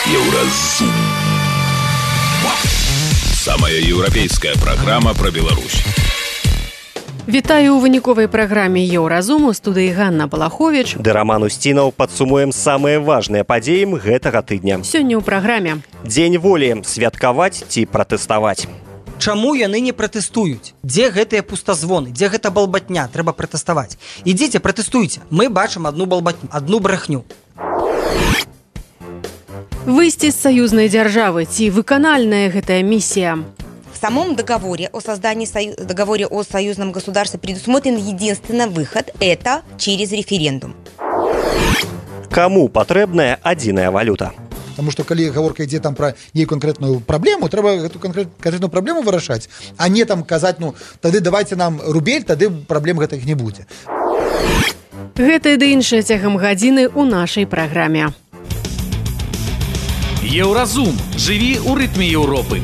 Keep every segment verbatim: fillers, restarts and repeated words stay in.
Еўразум. Самая еўрапейская праграма пра Беларусь. Вітаю ў выніковай праграме Еўразум. У студыі Ганна Балаховіч. Ды Раман Устінаў. Падсумуем самыя важныя падзеі гэтага тыдня. Сёння ў праграме. Дзень волі. Святкаваць ці пратэставаць. Чаму яны не пратэстуюць? Дзе гэтыя пустазвоны? Дзе гэта балбатня? Трэба пратэставаць. Ідзіце, пратэстуйце. Мы бачым одну балбатню, одну брахню. Выйсці з саюзнай дзяржавы. Ці выканальная гэтая миссия? В самом договоре о создании сою... договоре о союзном государстве предусмотрен единственный выход – это через референдум. Кому патрэбная адзіная валюта? Потому что калі гаворка ідзе там пра нейкую конкретную праблему, трэба эту конкретную праблему вырашаць, а не там казаць, ну, тады давайте нам рубель, тады праблем гэтых не будзе. Гэта ды іншае цягам гадзіны ў нашай праграме. Еўразум. Жыві ў рытме Еўропы.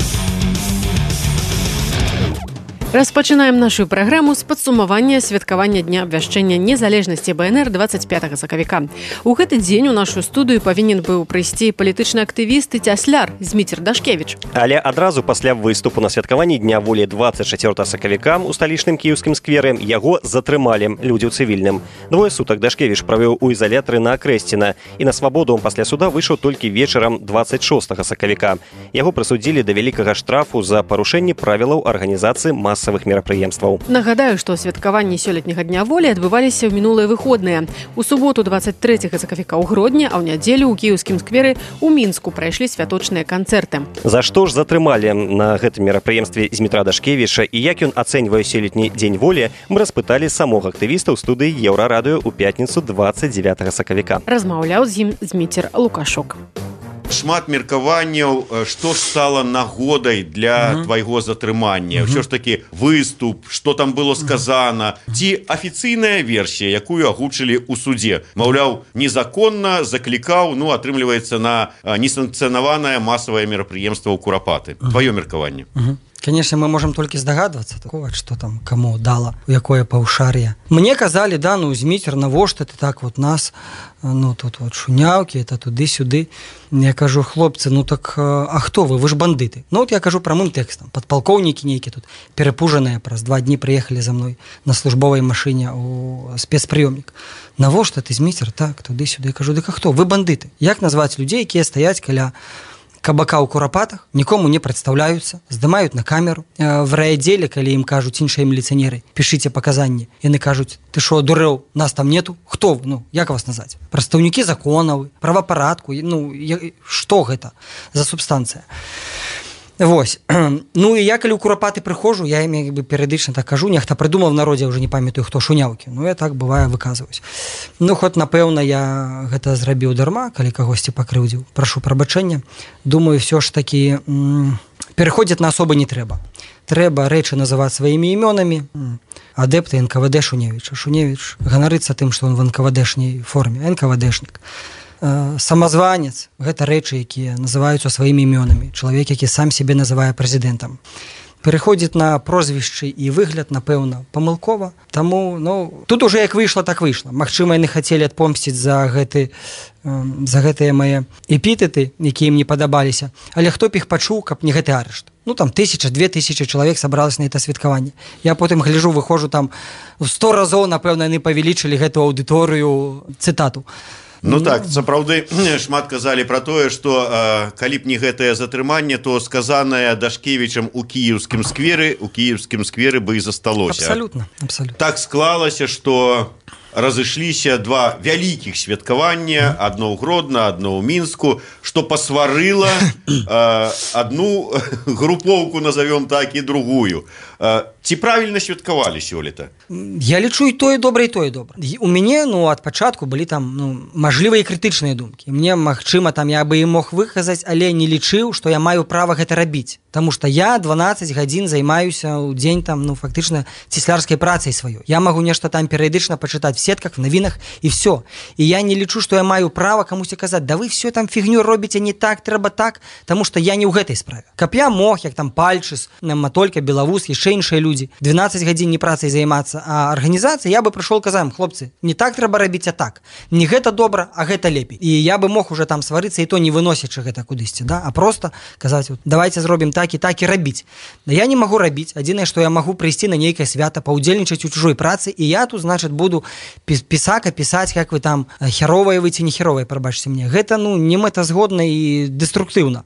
Распачынаем нашу праграму з падсумавання святкавання дня абвяшчэння незалежнасці БНР двадцать пятага сакавіка. У гэты дзень у нашу студыю павінен быў прыйсці палітычны актывіст і цясляр Зміцер Дашкевіч. Але адразу пасля выступу на святкаванні дня волі двадцать чацвёртага сакавіка ў сталічным кіеўскім скверы яго затрымалі людзі ў цывільным. Двое сутак Дашкевіч правёў у изалятары на Акрэсціна, і на свабоду пасля суда выйшаў толькі вечарам двадцать шостага сакавіка. Яго прысудзілі да вялікага штрафу за парушэнне правілаў арганізацыі мас мерапрыемстваў. Нагадаю, што святкаванні сёлетняга дня волі адбываліся ў мінулыя выходныя. У суботу двадцать трэцяга сакавіка ў Гродні, а ў нядзелю ў кіеўскім скверы ў Мінску прайшлі святочныя канцэрты. За што ж затрымалі на гэтым мерапрыемстве Змітра Дашкевіча і як ён ацэньвае сёлетні дзень волі, мы распыталі самога актывіста ў студыі Еўрарадыё ў пятніцу двадцать девятага сакавіка. Размаўляў з ім Зміцер Лукашок. Шмат меркаванняў, што ж стала нагодай для uh-huh. твайго затрымання. Uh-huh. Ўсё ж такі выступ, што там было сказана, uh-huh. ці афіцыйная версія, якую агучылі ў судзе. Маўляў, незаконна заклікаў, ну, атрымліваецца на несанкцыянаванае масавае мерапрыемства ў Курапаты. Uh-huh. Тваё меркаванне. Uh-huh. Конечно, мы можем только здогадываться, такого, что там кому дало, у якое паўшар'е. Мне казали, да, ну, Зміцер, навошта ты так вот нас, ну, тут вот шуняўкі, это туды-сюды. Я кажу, хлопцы, ну так, а хто вы? Вы ж бандыты. Ну, вот я кажу прамым тэкстам. Падпалкоўнікі нейкі тут, перапужаныя, праз два дні прыехалі за мной на службовай машыне у спецпрыёмнік. Навошта ты, Зміцер, так, туды-сюды. Я кажу, дык а хто? Вы бандыты. Як назваць людзей, якія стаяць каля кабака ў Курапатах, нікому не прадстаўляюцца, здымаюць на камеру. В райаддзеле, калі ім кажуць іншыя міліцыянеры, пішыце паказанні, яны кажуць, ты шо, дурэў, нас там нету? Хто вы? Ну, як вас назваць? Прадстаўнікі законаў, правапарадку, ну, што гэта за субстанцыя? Вось. Ну і я калі ў Курапаты прыхожу, я ім як бы перыядычна так кажу, нехта прыдумаў в народзе, уже не памятаю, хто шуняўкі. Ну я так бывае выказваюсь. Ну хоць напэўна я гэта зрабіў дарма, калі кагосьці пакрыўдзіў. Прашу прабачэння. Думаю, все ж такі м- пераходзіць на асобы не трэба. Трэба рэчы называць сваімі імёнамі. Адэпты эн ка вэ дэ Шуневіча. Шуневіч ганарыцца тым, што ён в эн ка вэ дэшняй форме. эн ка вэ дэшнік. Самазванец, гэта рэчы, якія называюцца сваімі імёнамі. Чалавек, які сам сябе называе прэзідэнтам. Пераходзіць на прозвішчы і выгляд, напэўна, памылкова. Таму, ну, тут уже як выйшла, так выйшла. Магчыма, яны хацелі адпомсціць за гэты, за гэтыя мае эпітэты, якія ім не падабаліся. Але хто б іх пачуў, каб не гэты арышт? Ну, там тысяча, две тысячи чалавек сабралась на гэта святкаванне. Я потым гляжу, выхожу там сто разоў, напэўна, яны павялічылі гэту аўдыторыю цытату. Ну так, сапраўды шмат казалі пра тое, што э, калі б не гэтае затрыманне, то сказанае Дашкевічам у кіеўскім скверы, у кіеўскім скверы бы і засталося. Абсалютна, абсалютна. Так склалася, што разышліся два вялікіх святкавання, адно ў Гродна, адно ў Мінску, што пасварыла э, адну групоўку, назовём так, і другую. Э, ці правільна святкавалі сёлета? Я лічу і тое добра, і тое добра. У мяне, ну, ад пачатку былі там, ну, мажліва і крытычныя думкі. Мне, магчыма, там я бы і мог выказаць, але не лічыў, што я маю права гэта рабіць. Таму што я дванаццаць гадзін займаюся ў дзень там, ну, фактычна, цеслярскай працай сваёй. Я магу нешта там перыядычна пачытаць в сетках, в новинах и все. И я не лічу, что я маю право камусь казаць, да вы все там фігню робіце не так, трэба так, потому что я не ў гэтай справе. Каб я мог, як там Пальчыс, Матолька, Белавус, яшчэ іншыя людзі, двенадцать гадзін не працай займацца, а арганізацыя, я бы прыйшоў казам, хлопцы, не так трэба рабіць, а так. Не гэта добра, а гэта лепей. І я бы мог уже там сварыцца, і то не выносячы гэта кудысьці, да? А просто казаць, вот, давайте зробім так і так і рабіць. Я не магу рабіць, адзінае, што я магу прыйсці на нейкае свята, паўдзельнічаць у чужой працы, і я тут, значит, буду пісака пісаць, як вы там херовыя вы ці не херовыя, прабачце мне. Гэта, ну, не мэтазгодна і дэструктыўна.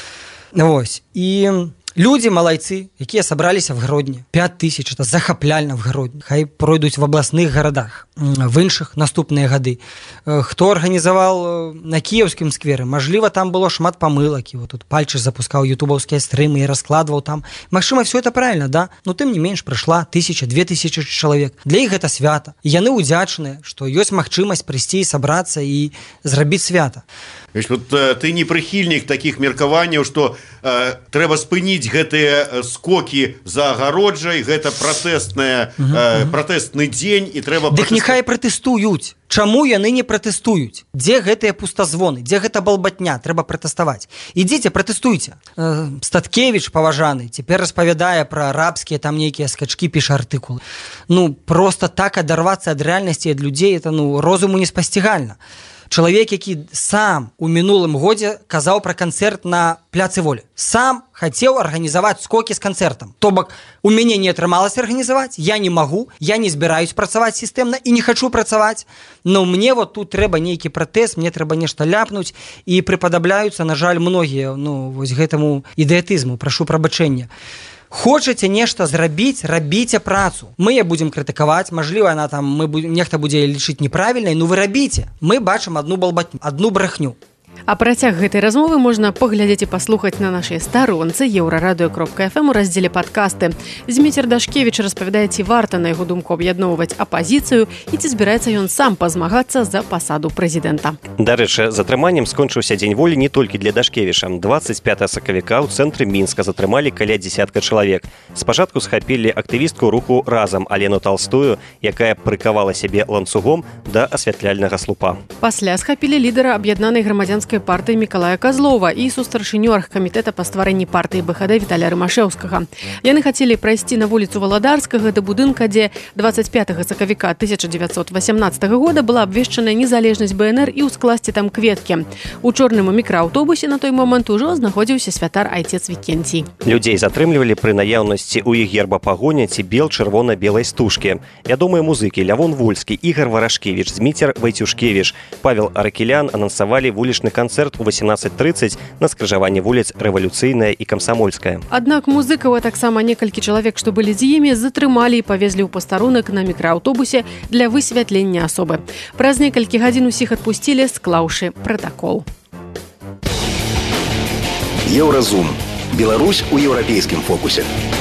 Вось. І людзі, малайцы, якія сабраліся в Гродні, пять тысяч, это захапляльна в Гродні. Хай пройдуць в абласных гарадах, в іншых наступныя гады. Хто арганізаваў на кіеўскім скверы, мажліва, там было шмат памылак, і вот тут Пальчыс запускаў ютубаўскія стрымы і раскладваў там. Магчыма, все это правильно, да? Но тым не менш прыйшла тысяча, две тысячи чалавек. Для іх гэта свята. І яны ўдзячныя, што ёсць магчымасць прыйсці і сабрацца і зрабіць свята. Вот, ты не прыхільнік такіх меркаванняў, што э, трэба спыніць гэтыя скокі за агароджай, гэта пратэстная, э, пратэстны дзень і трэба... Дык няхай пратэстуюць. Чаму яны не пратэстуюць? Дзе гэтыя пустазвоны? Дзе гэта балбатня? Трэба пратэставаць. Ідзіце, пратэстуйце. Э, Статкевіч, паважаны, цяпер распавядае пра арабскія там нейкія скачкі, піша артыкулы. Ну, просто так адарвацца ад рэальнасці, ад людзей, это, ну, розуму неспасцігальна. Чалавек, які сам у мінулым годзе казаў пра канцэрт на пляцы Волі. Сам хацеў арганізаваць скокі з канцэртам. То бок, у мяне не атрымалася арганізаваць, я не магу, я не збіраюсь працаваць сістэмна і не хачу працаваць. Но мне вот тут трэба нейкі пратэст, мне трэба нешта ляпнуць, і прыпадабляюцца, на жаль, многія, ну, вось гэтаму ідэатызму, прашу прабачэння. Хочаце нешта зрабіць, рабіце працу. Мы я будзем крытыкаваць, мажліва, она там, мы будем, нехта будзе лічыць неправільнай, ну вы рабіце. Мы бачым адну балбатню, адну брахню. А працяг гэтай размовы можна паглядзець і паслухаць на нашай старонцы еўрарадыё кропка эф эм у раздзеле падкасты. Зміцер Дашкевіч распавядае, ці варта, на яго думку, аб'ядноўваць апазіцыю і ці збіраецца ён сам пазмагацца за пасаду прэзідэнта. Дарэчы, затрыманнем скончыўся дзень волі не толькі для Дашкевіча. двадцать пятого сакавіка ў цэнтры Мінска затрымалі каля дзесятка чалавек. Спачатку схапілі актывістку руху «Разам» Алену Талстую, якая прыкавала сябе ланцугом да асвятляльнага слупа. Пасля схапілі лідара аб'яднанай грамадзянскай партыі Мікалая Казлова і сустаршыню аргкамітэта па стварэнні партыі бэ ха дэ Віталія Рымашэўскага. Яны хацелі прайсці на вуліцу Валадарскага да будынка, дзе двадцать пятого сакавіка тысяча девятьсот восемнадцатого года была абвешчаная незалежнасць бэ эн эр і ўскласці там кветкі. У чорным мікрааўтобусе на той момант ужо знаходзіўся святар айцец Вікенцій. Людзей затрымлівалі пры наяўнасці ў іх герба пагоня ці бел чырвона-белай стужкі. Вядомыя музыкі Лявон Вольскі, Ігар Варашкевіч, Зміцер Вайцюшкевіч, Павел Аракелян анансавалі вулічны канцэрт у восемнадцать тридцать на скрыжаванні вуліц Рэвалюцыйная і Камсамольская. Аднак музыкаў, а таксама некалькі чалавек, што былі з імі, затрымалі і павезлі ў пастарунак на мікрааўтобусе для высвятлення асобы. Праз некалькі гадзін усіх адпусцілі, склаўшы пратакол. Еўразум. Беларусь у еўрапейскім фокусе.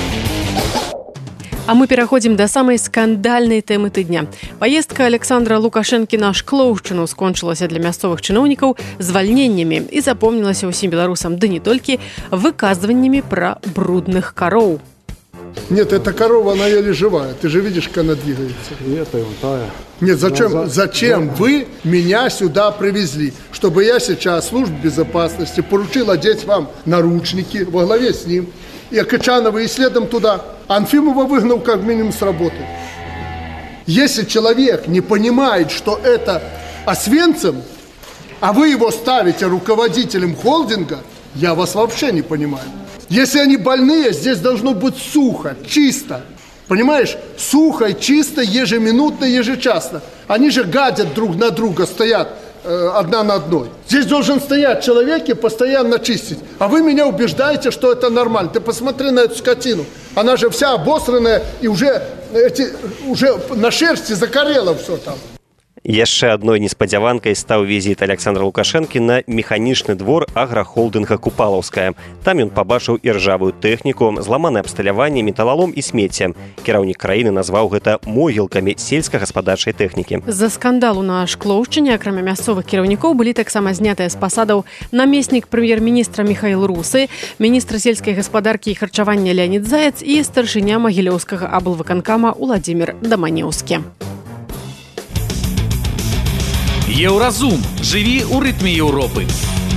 А мы пераходзім да самай скандальнай тэмы тыдня. Паездка Александра Лукашэнкі на Шклоўшчыну скончылася для мясцовых чыноўнікаў звальненнямі і запомнілася ўсім беларусам, да не толькі, выказваннямі пра брудных кароў. Нет, эта корова, она еле живая. Ты же видишь, как она двигается. Нет, это тая. Нет, зачем, зачем вы меня сюда привезли? Чтобы я сейчас службе безопасности поручил одеть вам наручники во главе с ним. И Качанова и следом туда. Анфимова выгнал как минимум с работы. Если человек не понимает, что это Освенцим, а вы его ставите руководителем холдинга, я вас вообще не понимаю. Если они больные, здесь должно быть сухо, чисто. Понимаешь? Сухо, чисто, ежеминутно, ежечасно. Они же гадят друг на друга, стоят э, одна на одной. Здесь должен стоять человек и постоянно чистить. А вы меня убеждаете, что это нормально. Ты посмотри на эту скотину. Она же вся обосранная и уже, эти, уже на шерсти закорело все там. Яшчэ адной неспадзяванкай стаў візіт Александра Лукашэнкі на механічны двор аграхолдынга Купалаўская. Там ён пабачыў іржавую тэхніку, зламанае абсталяванне, металалом і смецце. Кіраўнік краіны назваў гэта могілкамі сельскагаспадарчай тэхнікі. З-за скандалу на Шклоўшчыне, акрамя мясцовых кіраўнікоў, былі таксама знятыя з пасадаў намеснік прэм'ер-міністра Міхаіл Русы, міністр сельскай гаспадаркі і харчавання Леонід Заяц і старшыня Магілёўскага аблвыканкама Уладзімір Даманеўскі. Еўразум. Жыві ў рытме Еўропы.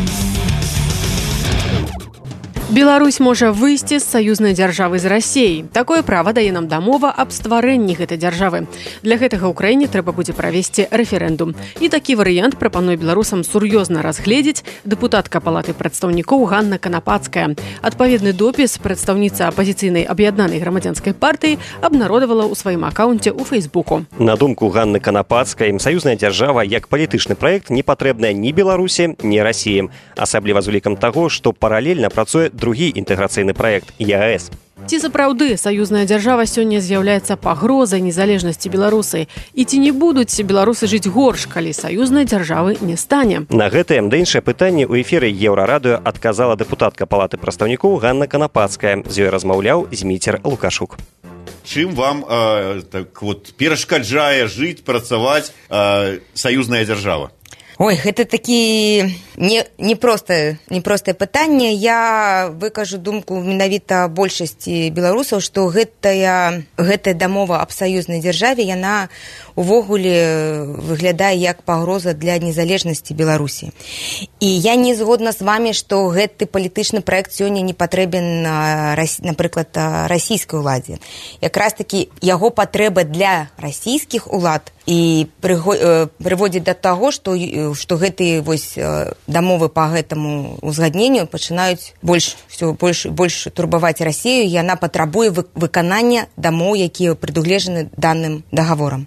Беларусь можа выйсці з саюзнай дзяржавы з Расіяй. Такое права дае нам дамова аб стварэнні гэтай дзяржавы. Для гэтага ў краіне трэба будзе правесці рэферэндум. І такі варыянт прапануе беларусам сур'ёзна разгледзець дэпутатка палаты прадстаўнікоў Ганна Канапацкая. Адпаведны допіс прадстаўніца апазіцыйнай аб'яднанай грамадзянскай партыі абнародавала ў сваім акаунце ў Фейсбуку. На думку Ганны Канапацкай, саюзная дзяржава як палітычны праект не патрэбная ні Беларусі, ні Расіі. Асабліва з улікам таго, што паралельна працуе другі інтэграцыйны праект ЕАЭС. Ці сапраўды саюзная дзяржава сёння з'яўляецца пагрозай незалежнасці Беларусы? І ці не будуць беларусы жыць горш, калі саюзнай дзяржавы не стане? На гэтае да іншае пытанне ў эфіры Еўрарадыё адказала дэпутатка палаты прадстаўнікоў Ганна Канапацкая. З ёй размаўляў Зміцер Лукашук. Чым вам э, так вот перашкаджае жыць, працаваць э, саюзная дзяржава? Ой, гэта такі не, не простае, не простае пытанне. Я выкажу думку менавіта большасці беларусаў, што гэтая, гэтая дамова аб саюзнай дзяржаве, яна увогуле выглядае як пагроза для незалежнасці Беларусі. І я не згодна з вамі, што гэты палітычны праект сёння не патрэбен, напрыклад, расійскай уладзе. Якраз такі яго патрэба для расійскіх улад і прыводзіць да таго, што што гэтыя вось дамовы па гэтаму узгадненню пачынаюць больш все больш больш турбаваць Расію, і яна патрабуе выканання дамоў, якія прадугледжаны данным дагаворам.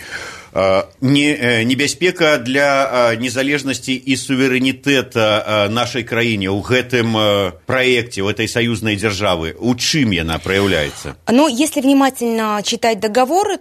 Не, небяспека для незалежнасці і суверэнітэта нашай краіне ў гэтым праекце, в этой союзной державы. У чым яна проявляется? Ну, если внимательно читать договоры,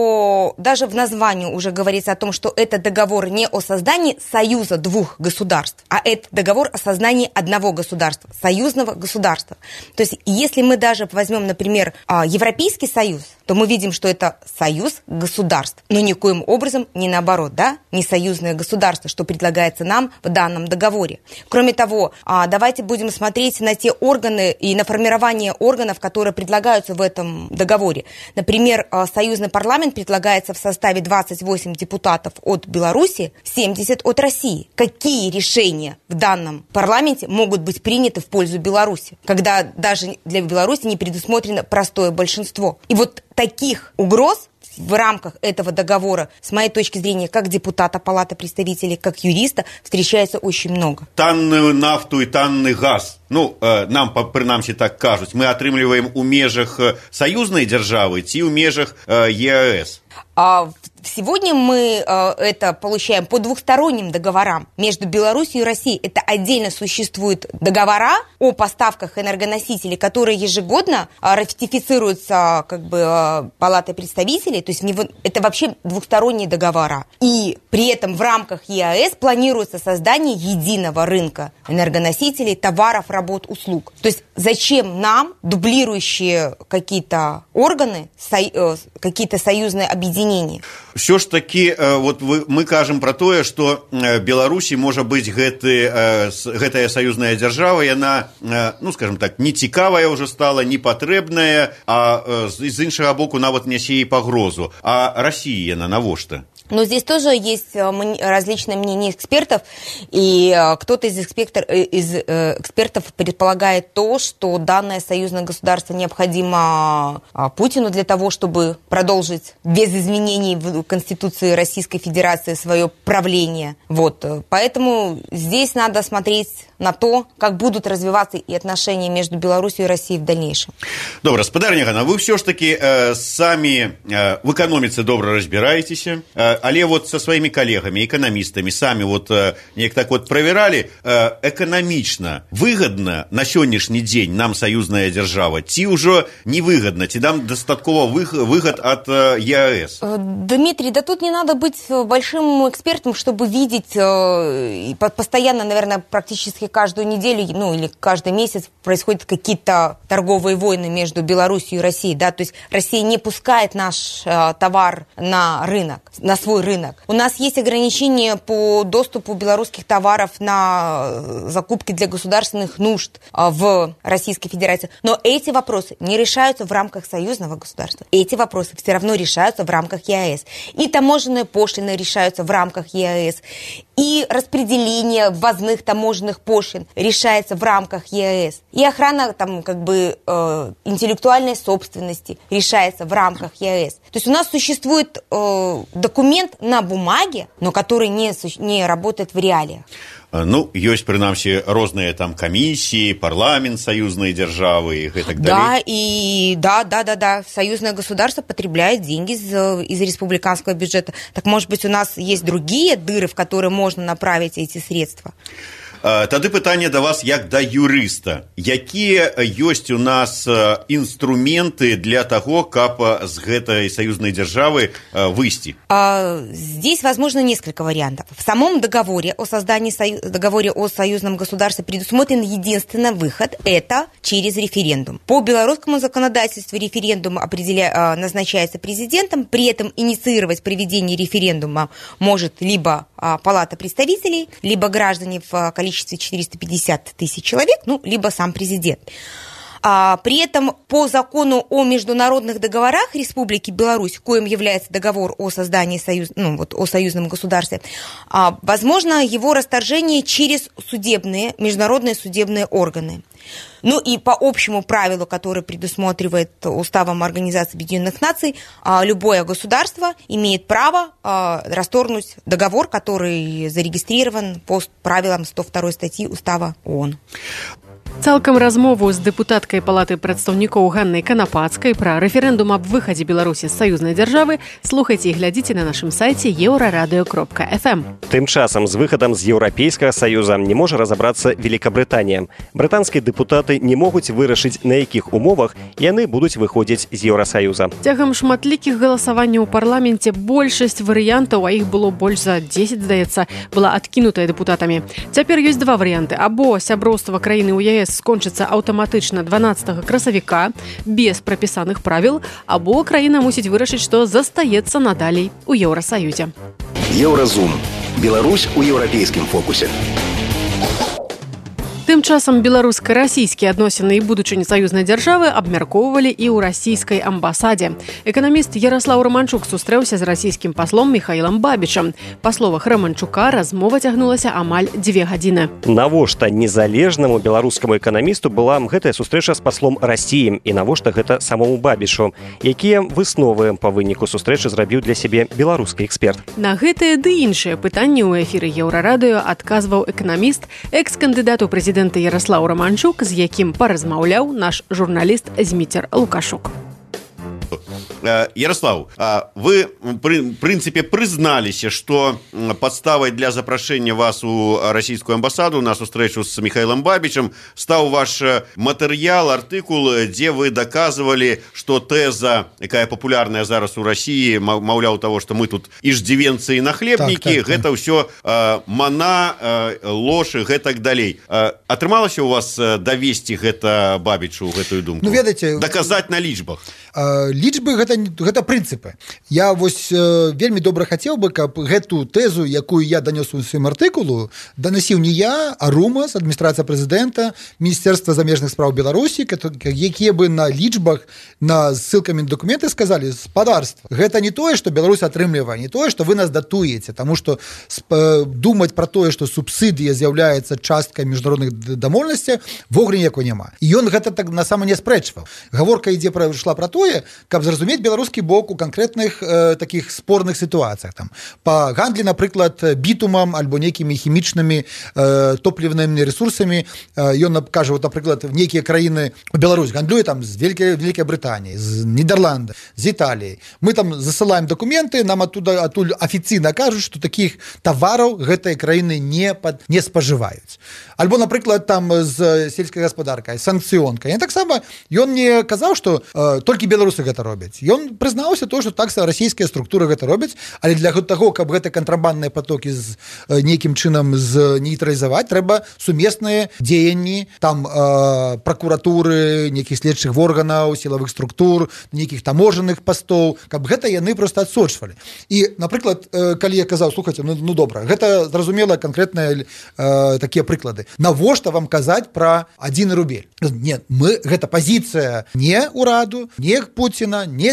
то даже в названии уже говорится о том, что это договор не о создании союза двух государств, а это договор о создании одного государства, союзного государства. То есть, если мы даже возьмем, например, Европейский союз, то мы видим, что это союз государств, но никоим образом не наоборот, да, не союзное государство, что предлагается нам в данном договоре. Кроме того, давайте будем смотреть на те органы и на формирование органов, которые предлагаются в этом договоре. Например, союзный парламент предлагается в составе двадцать восемь депутатов от Беларуси, семьдесят от России. Какие решения в данном парламенте могут быть приняты в пользу Беларуси, когда даже для Беларуси не предусмотрено простое большинство? И вот таких угроз в рамках этого договора, с моей точки зрения, как депутата Палаты представителей, как юриста, встречается очень много. Танную нафту и танный газ, ну, э, нам, принамсі, так кажуть, мы атрымліваем у межах союзной державы ці у межах э, ЕАЭС. А сегодня мы э, это получаем по двухсторонним договорам между Беларусью и Россией. Это отдельно существуют договора о поставках энергоносителей, которые ежегодно э, ратифицируются как бы э, Палатой представителей. То есть него, это вообще двухсторонние договора. И при этом в рамках ЕАЭС планируется создание единого рынка энергоносителей, товаров, работ, услуг. То есть зачем нам дублирующие какие-то органы, со, э, какие-то союзные объединения? Все ж таки, вот вы, мы кажем про тое, что Беларусі можа быць гэты, гэтая саюзная дзяржава, яна, ну, скажем так, не цікавая уже стала, не патрэбная, а з іншага боку нават нясе і пагрозу. А Россия яна навошта? Но здесь тоже есть различные мнения экспертов, и кто-то из, экспертов, из экспертов предполагает то, что данное союзное государство необходимо Путину для того, чтобы продолжить без изменений в Конституции Российской Федерации свое правление. Вот. Поэтому здесь надо смотреть на то, как будут развиваться и отношения между Беларусью и Россией в дальнейшем. Добра, спадарня Ганна, вы все ж таки э, сами э, в экономице добра разбираетесь, э, але вот со своими коллегами, экономистами, сами вот э, неяк так вот проверали, э, экономично выгодно на сённяшні дзень нам союзная держава, ці уже невыгодно, ці нам достатково выгод от э, ЕАЭС? Дмитрий, да тут не надо быть большим экспертом, чтобы видеть э, постоянно, наверное, практически каждую неделю, ну или каждый месяц происходят какие-то торговые войны между Беларусью и Россией, да, то есть Россия не пускает наш э, товар на рынок, на свой рынок. У нас есть ограничения по доступу белорусских товаров на закупки для государственных нужд э, в Российской Федерации, но эти вопросы не решаются в рамках союзного государства, эти вопросы все равно решаются в рамках рамках ЕАЭС, и таможенные пошлины решаются в рамках ЕАЭС, и распределение ввозных таможенных пошлин решается в рамках ЕАЭС, и охрана там, как бы, э, интеллектуальной собственности решается в рамках ЕАЭС. То есть у нас существует э, документ на бумаге, но который не, не работает в реалиях. Ну, ёсць, прынамсі, розныя там камісіі, парламент саюзнай дзяржавы и так далее. Да, и да, да, да, да, союзное государство потребляет деньги из, из республиканского бюджета. Так, может быть, у нас есть другие дыры, в которые можно направить эти средства? Тады пытанне да вас як да юрыста. Якія ёсць у нас инструменты для того, каб з гэтай саюзнай дзяржавы выйсці? Здесь возможно несколько вариантов. В самом договоре о создании сою... договоре о союзном государстве предусмотрен единственный выход – это через референдум. По белорусскому законодательству референдум определя... назначается президентом, при этом инициировать проведение референдума может либо Палата представителей, либо граждане в количестве четыреста пятьдесят тысяч человек, ну, либо сам президент. А, при этом по закону о международных договорах Республики Беларусь, коим является договор о создании союз, ну, вот, о союзном государстве, а, возможно его расторжение через судебные, международные судебные органы. Ну и по общему правилу, которое предусматривает Уставом Организации Объединенных Наций, любое государство имеет право расторгнуть договор, который зарегистрирован по правилам сто второй статьи Устава ООН. Цалкам размову з дэпутаткай палаты прадстаўнікоў Ганнай Канапацкай пра рэферэндум аб выхадзе Беларусі з саюзнай дзяржавы слухайце і глядзіце на нашым сайце еўрарадыё кропка эф эм. Тым часам з выхадам з Еўрапейскага саюза не можа разабрацца Великабрытанія. Брытанскія дэпутаты не могуць вырашыць, на якіх умовах яны будуць выходзіць з Еўрасаюза. Цягам шматлікіх галасаванняў у парламенце большасць варыянтаў, а іх было больш за дзесяць, здаецца, была адкінутая дэпутатамі. Цяпер ёсць два варыянты. Або сяброўства краіны ў ЕС скончыцца аўтаматычна дванаццатага красавіка без прапісаных правіл, або краіна мусіць вырашыць, што застаецца надалей у Еўрасаюзе. Еўразум. Беларусь у еўрапейскім фокусе. Тым часам беларуска-расійскія адносіны і будучыні саюзнай дзяржавы абмяркоўвалі і ў расійскай амбасадзе. Эканаміст Яраслаў Романчук сустрэўся з расійскім паслом Михаілам Бабічам. Па словах Романчука, размова цягнулася амаль дзве гадзіны. Навошта незалежнаму беларускаму эканамісту была гэтая сустрэча з паслом Расіі і навошта гэта самому Бабішу? Якія высновы па выніку сустрэчы зрабіў для сябе беларускі эксперт? На гэтыя ды іншыя пытанні ў эфіры Еўрарадыё адказваў эканаміст, экс-кандыдат у прэзідэнта Ярослав Романчук, з якім паразмаўляў наш журналіст Зміцер Лукашук. Ярослав, вы, в принципе, признались, что подставой для запрошения вас у российскую амбассаду на встречу с Михаилом Бабичем стал ваш материал, артикул, где вы доказывали, что теза, какая популярная зараз у России, маўляў того, что мы тут иждивенцы и нахлебники, так, так, это так. все э, мана, э, ложь и так далее. Э, атрымалася у вас довести это Бабичу, эту думку? Ну, ведаеце, доказать на лічбах? Э, лічбы гэта, гэта прынцыпы. Я вось э, вельмі добра хацеў бы, каб гэту тэзу, якую я данёс у сваім артыкулу, данасіў не я, а РУМАС, адміністрацыя прэзідэнта, Міністэрства замежных спраў Беларусі, якія бы на лічбах, на ссылкамі на дакументы сказалі: спадарства, гэта не тое, што Беларусь атрымлівае, не тое, што вы нас датуеце, таму што э, думаць пра тое, што субсідыя з'яўляецца часткай міжнародных дамоўленасцяў, вогуле ніякой няма. І ён гэта так насама не спрэчваў. Гаворка ідзе пра, ішла пра тое, каб зразумець беларускі бок у канкрэтных э, такіх спорных сітуацыях. Там, па гандлі, напрыклад, бітумам альбо нейкімі хімічнымі э, топлівнымі ресурсамі. Э, ён кажа, вот, напрыклад, нейкія краіны, Беларусь гандлюе там з Великай, Великай Брытаніі, з Нідерланда, з Італіі. Мы там засылаем дакументы, нам оттуда, адтуль афіцыйна кажуць, што такіх тавараў гэтыя краіны не, пад, не спажываюць. Альбо, напрыклад, там з сельскай гаспадаркай, санкцыёнкай. І таксама ён не казаў, што э, толькі беларусы гэта робяць. Ён прызнаўся то, што так расійскія структуры гэта робяць, але для таго, каб гэта кантрабандныя потокі з э, нейкім чынам з нейтралізаваць, трэба сумесныя дзеянні, там э, пракуратуры, нейкіх следчых органаў, сілавых структур, нейкіх таможенных пастоў, каб гэта яны проста адсочвалі. І, напрыклад, э, калі я казаў, слухайце, ну, ну добра, гэта зразумела канкрэтныя э, такія прыклады. Навошта вам казаць пра адзін рубель? Не, мы, гэта пазіцыя не ўраду, не Пуціна, не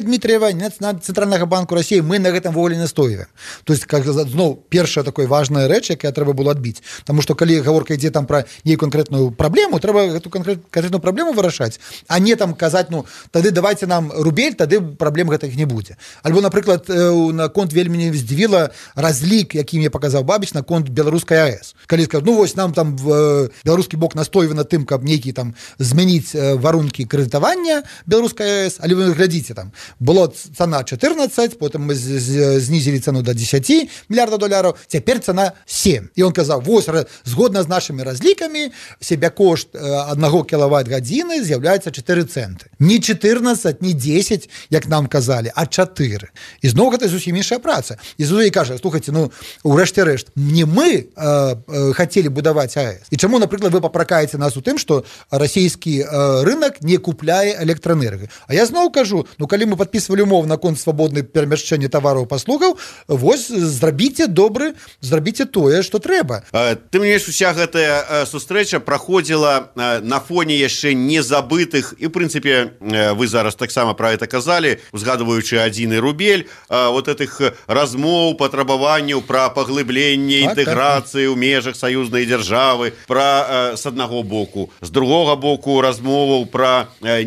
Дмитриева, ні Центрального банку Росії, ми на гэтым воволі настойваем. То есть, как, зноў, першая такая важная рэч, якая трэба было адбіць. Таму што калі гаворка ідзе там пра нейкую конкретную праблему, трэба гэту конкретную праблему вырашаць, а не там казаць, ну, тады давайте нам рубель, тады праблем гэтых не будзе. Альбо, напрыклад, на конт вельмі не здзівіла разлік, які мне паказаў Бабіч на конт беларускай АЭС. Калі скажу, ну вось нам там беларускі бок настойвае на тым, каб нейкі там змяніць варункі крэдытавання беларускай АЭС, але вы глядзіце там, было цана чатырнаццаць, потым мы знізілі цану до десять мільярдаў долараў, цяпер цана сем. І он казаў, вось, згодна з нашымі разлікамі, себякошт аднаго кілават-гадзіны з'яўляецца чатыры цэнты. Не чатырнаццаць, не десять, як нам казалі, а чатыры. І зноў гэта зусім іншая праца. І зноў кажа, слухайце, ну, урэшце рэшт, не мы э, э, хацелі будаваць АЭС. І чаму, напрыклад, вы папракаеце нас у тым, што расійскі э, рынок не купляе электраэнергію. А я зноў кажу, ну, калі мы падпісвалі умову на конт свабоднай перамяшчэння тавараў паслугаў, вось, зрабіце добры, зрабіце тое, што трэба. Ты мне уся гэтая сустрэча праходзіла на фоне яшчэ незабытых, і, в прынцыпе, вы зараз таксама пра гэта казалі, узгадваючы адзіны рубель, вот этих размоў, патрабаванняў пра паглыбленне інтэграцыі ў межах саюзнай дзяржавы, пра з аднаго боку, з другога боку размоваў пра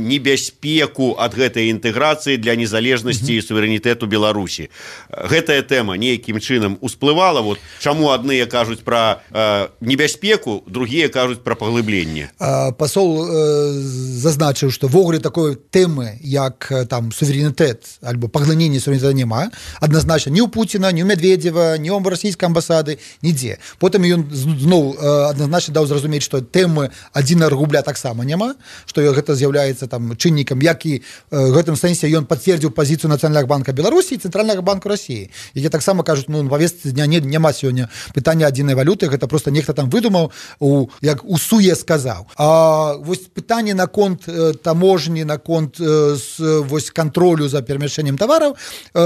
небяспеку ад гэтай інтэграцыі для незалежнасці і суверэнітэту Беларусі. Гэтая тэма нейкім чынам усплывала, вот чаму адныя кажуць пра э, небяспеку, другія кажуць пра паглыбленне. Пасол э, зазначыў, што вогуле такой тэмы, як там суверэнітэт альбо паглыненне суверэнітэта няма, адназначна ні ў Пуціна, ні ў Медведзева, ні ў расійскай амбасады, нідзе. Потым ён зноў адназначна даў зразумець, што тэмы адзінага рубля таксама няма, што гэта з'яўляецца там чыннікам, як і в гэтым сэнсе ён пацвердзіў пазіцыю Нацыянальнага банка Беларусі і Цэнтральнага банку Расіі. Які таксама кажуць, ну, на павестцы дня не, няма сёння пытання адзінай валюты, гэта проста нехта там выдумаў, у, як усуе сказаў. А вось пытанне на конт э, таможні, на конт э, с, вось кантролю за перамяшчэннем тавараў,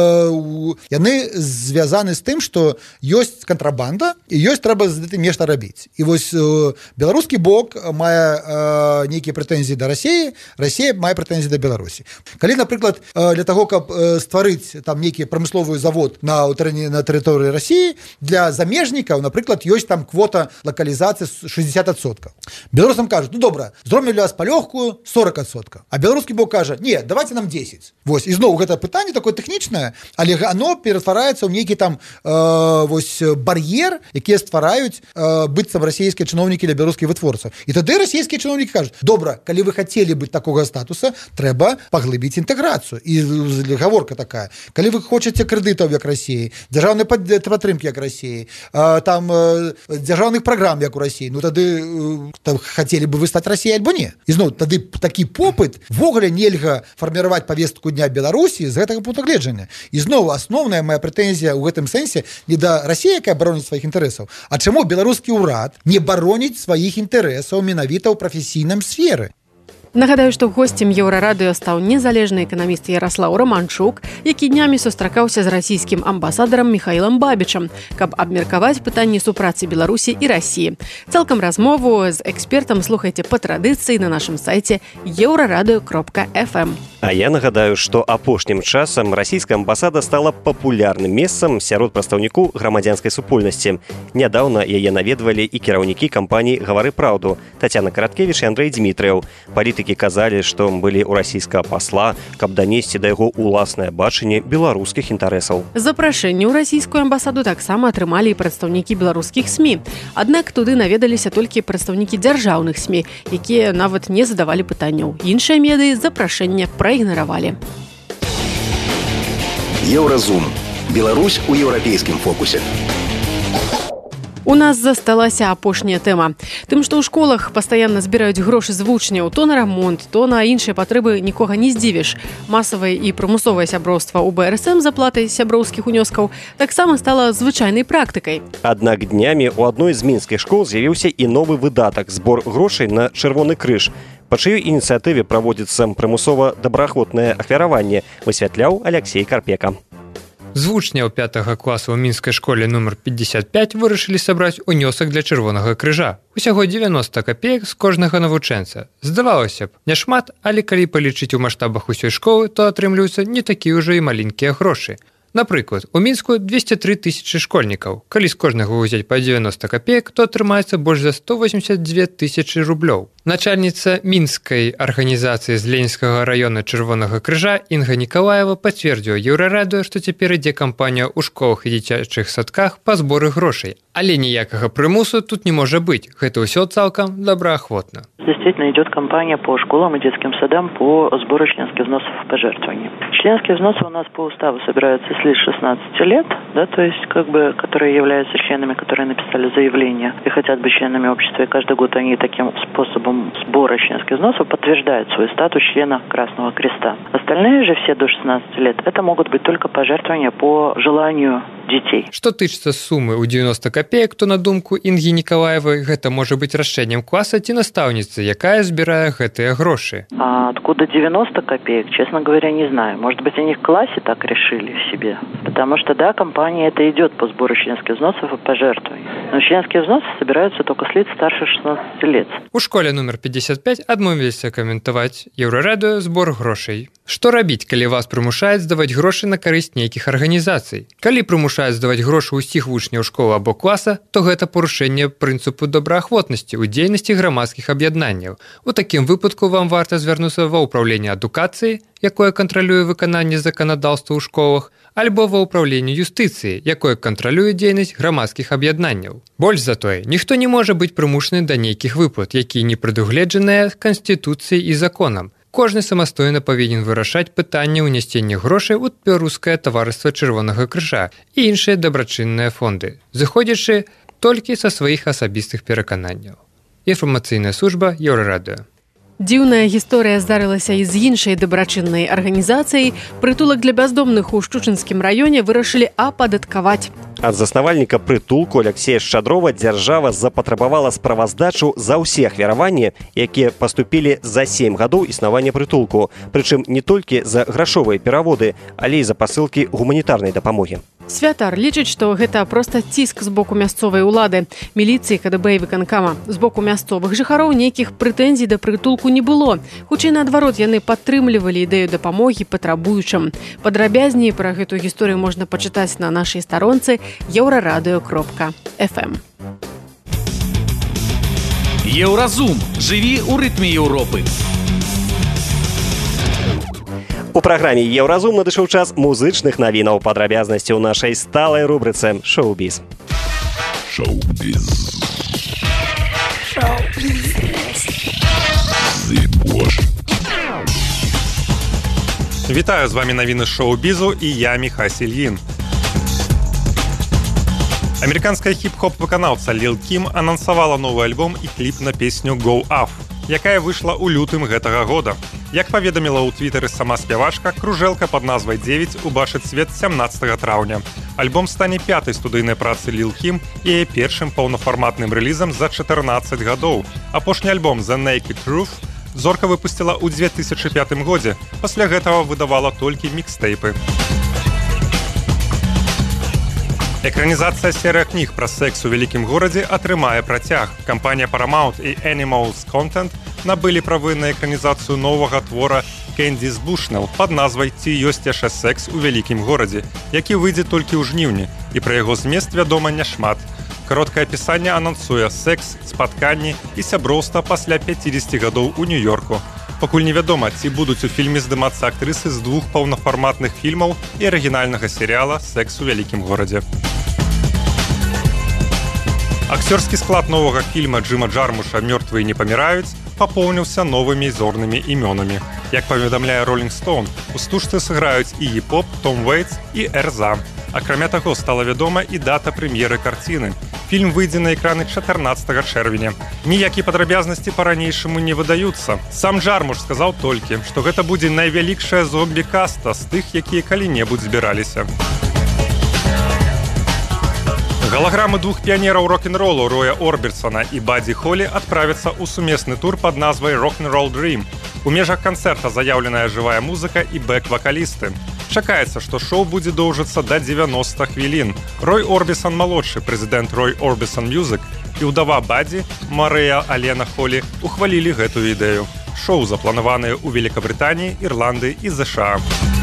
э, яны звязаны з тым, што ёсць кантрабанда і ёсць трэба з гэтым нешта рабіць. І вось э, беларускі бок мае э, нейкія прэтэнзіі да Расіі, Расія мае прэтэнзіі да Беларусі. Калі, напрыклад, э, для таго, каб э, стварыць там нейкі прамысловы завод на, на тэрыторыі Расіі, для замежнікаў, напрыклад, ёсць там квота лакалізацыі шестьдесят адсоткаў. Беларусам кажуць, ну добра, зробім для вас палёгкую сорок адсоткаў. А беларускі бок кажа, не, давайте нам десять. Вось, і зноў гэта пытанне такое тэхнічнае, але оно ператвараецца ў нейкі там э, вось бар'ер, якія ствараюць э, быццам расійскія чыноўнікі для беларускіх вытворцаў. І тады расійскія чыноўнікі кажуць, добра, калі вы хацелі быць такога статуса, трэба паглыбіць інтэграцыю. І гаворка такая, калі вы хочаце крэдытаў як Расіі, дзяржаўнай падтрымкі як Расіі, э, там э, дзяржаўных праграм як у Расіі, ну тады э, хацелі бы вы стаць Расіяй альбо не. І зноў, тады такі попыт ввогуле нельга фарміраваць павестку дня Беларусі з гэтага пункту гледжання. І зноў, асноўная моя прэтэнзія ў гэтым сэнсе не да Расіі, якая бароніць сваіх інтарэсаў, а чаму беларускі ўрад не бароніць сваіх інтарэсаў менавіта ў прафесійным сферы. Нагадаю, што госцем Еўрарадыё стаў незалежны эканаміст Яраслаў Романчук, які днямі сустракаўся з расійскім амбасадарам Міхаілам Бабічам, каб абмеркаваць пытанні супрацы Беларусі і Расіі. Цалкам размову з экспертам слухайце па традыцыі на нашым сайце еўрарадыё кропка эф эм. А я нагадаю, што апошнім часам расійская амбасада стала папулярным месцам сярод прадстаўнікоў грамадзянскай супольнасці. Нядаўна яе наведвалі і кіраўнікі кампаніі «Гавары праўду» Тацяна Караткевіч і Андрэй Дзмітрыяў. Палітыкі казалі, што былі ў расійскага пасла, каб данесці да яго ўласнае бачанне беларускіх інтарэсаў. Запрашэнне ў расійскую амбасаду таксама атрымалі і прадстаўнікі беларускіх СМІ. Аднак туды наведаліся толькі прадстаўнікі дзяржаўных СМІ, якія нават не задавалі пытанняў. Іншыя медыі запрашэнне праігнаравалі. Еўразум. Беларусь у еўрапейскім фокусе. У нас засталася апошняя тэма. Тым, што ў школах пастаянна збіраюць грошы з вучняў то на рамонт, то на іншыя патрэбы нікога не здзівіш. Масавае і прымусовае сяброўства ў бэ эр эс эм з аплатай сяброўскіх унёскаў таксама стала звычайнай практыкай. Аднак днямі ў адной з мінскіх школ з'явіўся і новы выдатак – збор грошай на чырвоны крыж. Па чыёй ініцыятыве праводзіцца прымусова-добраахвотнае ахвяраванне, высвятляў Аляксей Карпека. З вучняў пятага класа ў мінскай школе нумар пятьдесят пять вырашылі сабраць унёсак для чырвонага крыжа. Усяго девяносто копеек з кожнага навучэнца. Здавалася б, няшмат, але калі палічыць у маштабах усёй школы, то атрымліваюцца не такія ўжо і маленькія грошы. Напрыклад, у Мінску двести три тысячи школьнікаў. Калі з кожнага ўзяць па девяносто копеек, то атрымаецца больш за сто восемьдесят две тысячи рублёў. Начальница Мінскай арганізацыі з Ленінскага района Чырвонага крыжа Інга Нікалаева пацвердзіла Еўрарадыё, што цяпер ідзе кампанія ў школах і дзіцячых садках па зборы грошай. Але ніякага прымусу тут не можа быць. Гэта ўсё цалкам добраахвотна. Действительно идет кампания по школам и детским садам по сбору членских взносов в пожертвования. Членские взносы у нас по уставу собираются с лишь шестнадцати лет, да, то есть как бы, которые являются членами, которые написали заявление и хотят быть членами общества, и каждый год они таким способом сбора членских взносов подтверждают свой статус члена Красного Креста. Остальные же все до шестнадцати лет, это могут быть только пожертвования по желанию детей. Што тычыцца сумы ў девяносто копеек, то на думку Інгі Нікалаевай гэта можа быць рашэннем класа ці настаўніцы, якая збірае гэтыя грошы. А откуда девяносто копеек, честно говоря, не знаю. Может быть, они в классе так решили в себе. Потому что, да, компания это идет по сбору членских взносов и пожертвований. Но членские взносы собираются только с лиц старше шестнадцати лет. У школе номер пятьдесят пять адмовіліся каментаваць Еўрарадыё збор грошай. Што рабіць, калі вас прымушаюць здаваць грошы на карысць нейкіх арганізацый? Калі прымушаюць здаваць грошы ўсіх вучняў школы або класа, то гэта парушэнне прынцыпу добраахвотнасці ў дзейнасці грамадскіх аб'яднанняў. У такім выпадку вам варта звярнуцца ва ўпраўленне адукацыі, якое кантралюе выкананне заканадаўства ў школах, альбо ва ўпраўленне юстыцыі, якое кантралюе дзейнасць грамадскіх аб'яднанняў. Больш за тое, ніхто не можа быць прымушаны да нейкіх выплат, якія не прадугледжаныя Канстытуцыяй і законам. Кожны самастойна павінен вырашаць пытанне ўнясення грошай у Беларускае таварыства Чырвонага крыжа і іншыя дабрачынныя фонды, зыходзячы толькі са сваіх асабістых перакананняў. Інфармацыйная служба Еўрарадыё. Дзіўная гісторыя здарылася і з іншай дабрачыннай арганізацыяй. Прытулак для бяздомных у Шчучынскім раёне вырашылі ападаткаваць. Ад заснавальніка прытулку Алексея Шчадрова дзяржава запатрабавала справаздачу за ўсе ахвяраванні, якія паступілі за сем гадоў існавання прытулку, прычым не толькі за грашовыя пераводы, але і за пасылкі гуманітарнай дапамогі. Святар лічыць, што гэта проста ціск з боку мясцовай улады, міліцыі, КДБ і выканкама. З боку мясцовых жыхароў нейкіх прэтэнзій да прытулку не было. Хутчэй наадварот, яны падтрымлівалі ідэю дапамогі патрабуючым. Падрабязней пра гэтую гісторыю можна пачытаць на нашай старонцы еўрарадыё кропка эф эм. Еўразум. Жыві ў рытме Еўропы. У праграме «Еўразум» надышоў час музычных навінаў, падрабязнасці ў нашай сталай рубрыцы «Шоу-біз». Шоу-біз. Вітаю, з вами навіны шоу-бізу і я Міхась Ільін. Амерыканская хіп-хоп-выканаўца Лил Кім анансавала новы альбом і кліп на песню «Go Off», якая выйшла ў лютым гэтага года. Як паведаміла ў твітары сама спявачка, кружэлка пад назвай дзевяць убачыць свет сямнаццатага траўня. Альбом стане пятай студыйнай працы Лил Кім і яе першым паўнафарматным рэлізам за чатырнаццаць гадоў. Апошні альбом «The Naked Truth» зорка выпусціла ў две тысячы пятым годзе. Пасля гэтага выдавала толькі мікстэйпы. Экранізацыя серыя кніг пра секс у вялікім горадзе атрымае працяг. Кампанія Paramount і Animals Content набылі правы на экранізацыю новага твора Кэндіс Бушнелл пад назвай «Ці ёсць яшчэ секс у вялікім горадзе», які выйдзе толькі ў жніўні, і пра яго змест вядома няшмат. Кароткае апісанне анансуе секс, спатканні і сяброўства пасля пяцідзесяці гадоў у Нью-Йорку. Пакуль невядома, ці будуць у фільме здымацца актрысы з двух паўнафарматных фільмаў і арыгінальнага серыяла «Секс у вялікім горадзе». Акцёрскі склад новага фільма Джима Джармуша «Мёртвыя не паміраюць» папоўніўся новымі зорнымі імёнамі. Як паведамляе Rolling Stone, у стужцы сыграюць і Епоп, Том Вейтс і Эрза. Акрамя таго, стала вядома і дата прэм'еры карціны. Фільм выйдзе на экраны чатырнаццатага чэрвеня. Ніякія падрабязнасці па-ранейшаму не выдаюцца. Сам Джармуш сказаў толькі, што гэта будзе найвялікшая зомбі-каста з тых, якія калі-небудзь збіраліся. Галаграмы двух піянераў рок-н-ролу Роя Орберсона і Бадді Холі адправяцца ў сумесны тур пад назвай «Rock and Roll Dream». У межах канцэрта заяўленая жывая музыка і бэк-вакалісты. Чакаецца, што шоу будзе доўжыцца да дзевяноста хвілін. Рой Орбісан малодшы, прэзідэнт Рой Орбісан Music і ўдава Бадзі Марыя Алена Холі ухвалілі гэтую ідэю. Шоу запланаваныя ў Великабрытаніі, Ірландыі і ЗША.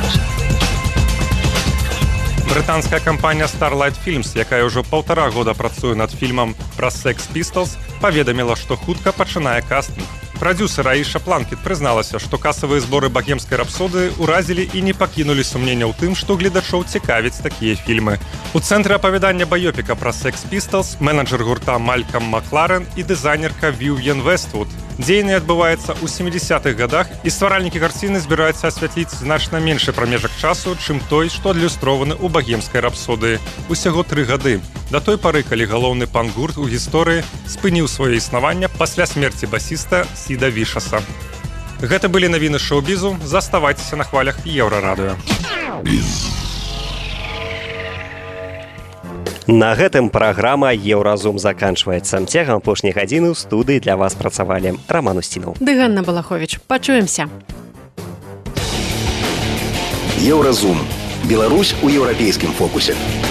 Брытанская кампанія Starlight Films, якая ўжо паўтара года працуе над фільмам пра Sex Pistols, паведаміла, што хутка пачынае кастынг. Прадюсер Аіша Планкет прызналася, што касавыя зборы багемскай рапсодыі ўразілі і не пакінулі сумнення ў тым, што гледачоў цікавяць такія фільмы. У цэнтры апавядання баёпіка пра Sex Pistols менеджер гурта Малькам Макларен і дызайнерка Вівьен Вествуд. Дзейнне адбываецца ў сямідзесятых гадах, і стваральнікі карціны збіраюцца асвятліць значна меншы прамежак часу, чым той, што адлюстрованы ў багемскай рапсодыі. Усяго тры гады. Да той пары, калі галоўны панк-гурт у гісторыі спыніў сваё існаванне пасля смерці басіста Сіда Вішаса. Гэта былі навіны шоу-бізу. Заставайцеся на хвалях Еўрарадыё. На гэтым праграма Еўразум заканчваецца. Цягам апошняй гадзіны ў студыі для вас працавалі Роман Устінаў. Ды Ганна Балаховіч. Пачуемся. Еўразум. Беларусь у еўрапейскім фокусе.